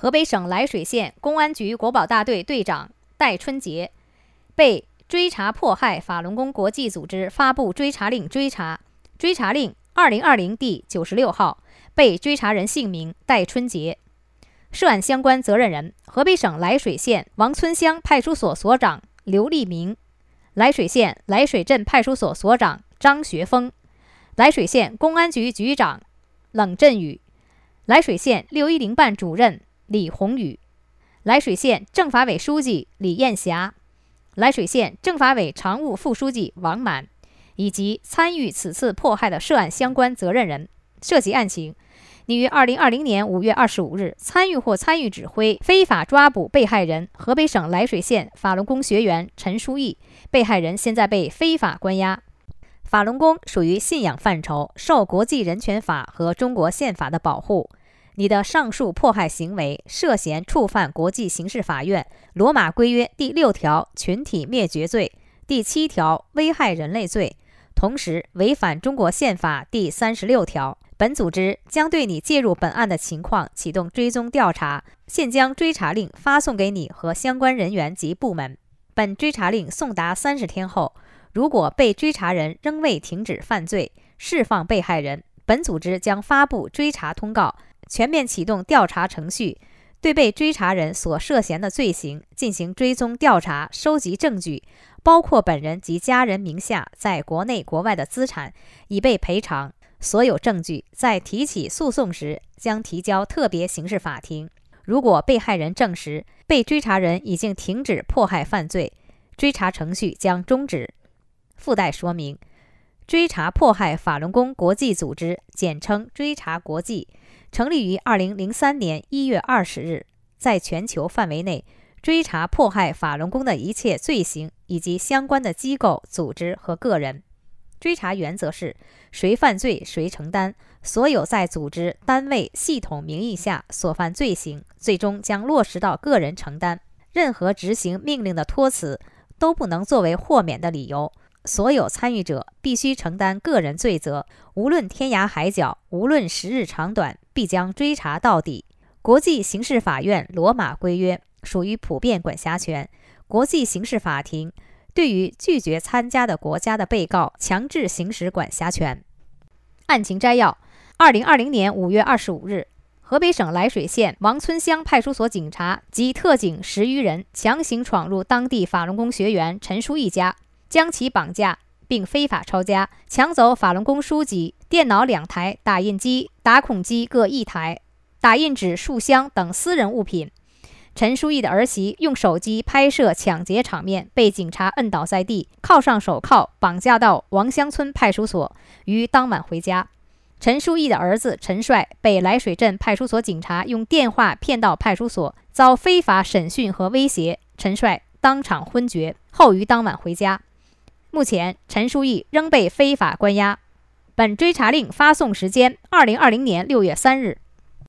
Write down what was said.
河北省涞水县公安局国保大队队长戴春杰被追查迫害法轮功国际组织发布追查令追查，追查令2020第96号，被追查人姓名戴春杰。涉案相关责任人：河北省涞水县王村乡派出所所长刘立明，涞水县涞水镇派出所所长张学峰，涞水县公安局局长冷振宇，涞水县610办主任李宏宇，涞水县政法委书记李艳霞，涞水县政法委常务副书记王满，以及参与此次迫害的涉案相关责任人。涉及案情，你于2020年5月25日参与或参与指挥非法抓捕被害人河北省涞水县法轮功学员陈书义，被害人现在被非法关押。法轮功属于信仰范畴，受国际人权法和中国宪法的保护。你的上述迫害行为涉嫌触犯国际刑事法院罗马规约第6条群体灭绝罪、第7条危害人类罪，同时违反中国宪法第36条。本组织将对你介入本案的情况启动追踪调查，现将追查令发送给你和相关人员及部门。本追查令送达30天后，如果被追查人仍未停止犯罪，释放被害人，本组织将发布追查通告，全面启动调查程序，对被追查人所涉嫌的罪行进行追踪调查，收集证据，包括本人及家人名下在国内国外的资产，以备赔偿。所有证据在提起诉讼时将提交特别刑事法庭。如果被害人证实被追查人已经停止迫害犯罪，追查程序将终止。附带说明：追查迫害法轮功国际组织，简称追查国际，成立于2003年1月20日，在全球范围内追查迫害法轮功的一切罪行以及相关的机构、组织和个人。追查原则是谁犯罪谁承担，所有在组织、单位、系统名义下所犯罪行，最终将落实到个人承担。任何执行命令的托辞都不能作为豁免的理由。所有参与者必须承担个人罪责，无论天涯海角，无论时日长短，必将追查到底。国际刑事法院罗马规约属于普遍管辖权，国际刑事法庭对于拒绝参加的国家的被告强制行使管辖权。案情摘要：2020年5月25日，河北省涞水县王村乡派出所警察及特警10余人强行闯入当地法轮功学员陈书义家，将其绑架并非法抄家，抢走法轮功书籍、电脑2台、打印机、打孔机各1台、打印纸数箱等私人物品。陈书义的儿媳用手机拍摄抢劫场面，被警察摁倒在地，铐上手铐，绑架到王乡村派出所，于当晚回家。陈书义的儿子陈帅被涞水镇派出所警察用电话骗到派出所，遭非法审讯和威胁，陈帅当场昏厥，后于当晚回家。目前陈书义仍被非法关押。本追查令发送时间：2020年6月3日。